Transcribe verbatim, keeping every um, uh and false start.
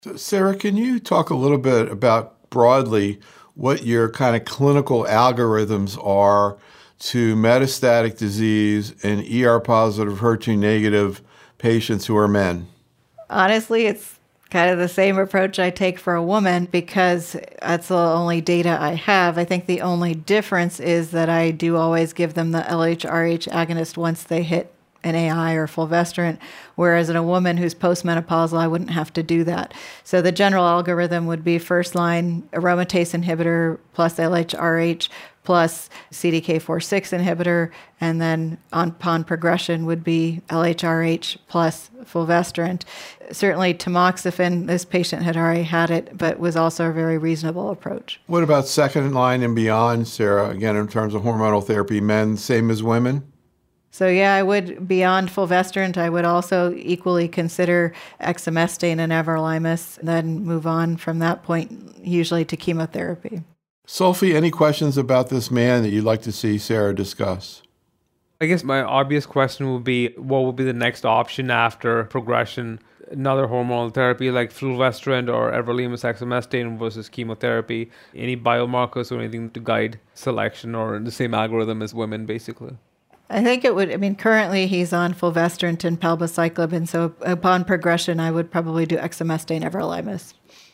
So, Sarah, can you talk a little bit about broadly what your kind of clinical algorithms are to metastatic disease in E R positive, H E R two negative patients who are men? Honestly, it's kind of the same approach I take for a woman because that's the only data I have. I think the only difference is that I do always give them the L H R H agonist once they hit an A I or fulvestrant, whereas in a woman who's postmenopausal, I wouldn't have to do that. So the general algorithm would be first line aromatase inhibitor plus L H R H plus C D K four six inhibitor, and then on, upon progression would be L H R H plus fulvestrant. Certainly tamoxifen, this patient had already had it, but was also a very reasonable approach. What about second line and beyond, Sarah? Again, in terms of hormonal therapy, men, same as women? So yeah, I would, beyond fulvestrant, I would also equally consider exemestane and everolimus, and then move on from that point, usually to chemotherapy. Sophie, any questions about this man that you'd like to see Sarah discuss? I guess my obvious question would be, what would be the next option after progression? Another hormonal therapy like fulvestrant or everolimus exemestane versus chemotherapy? Any biomarkers or anything to guide selection, or the same algorithm as women, basically? I think it would, I mean, currently he's on fulvestrant and palbociclib, and so upon progression, I would probably do exemestane everolimus.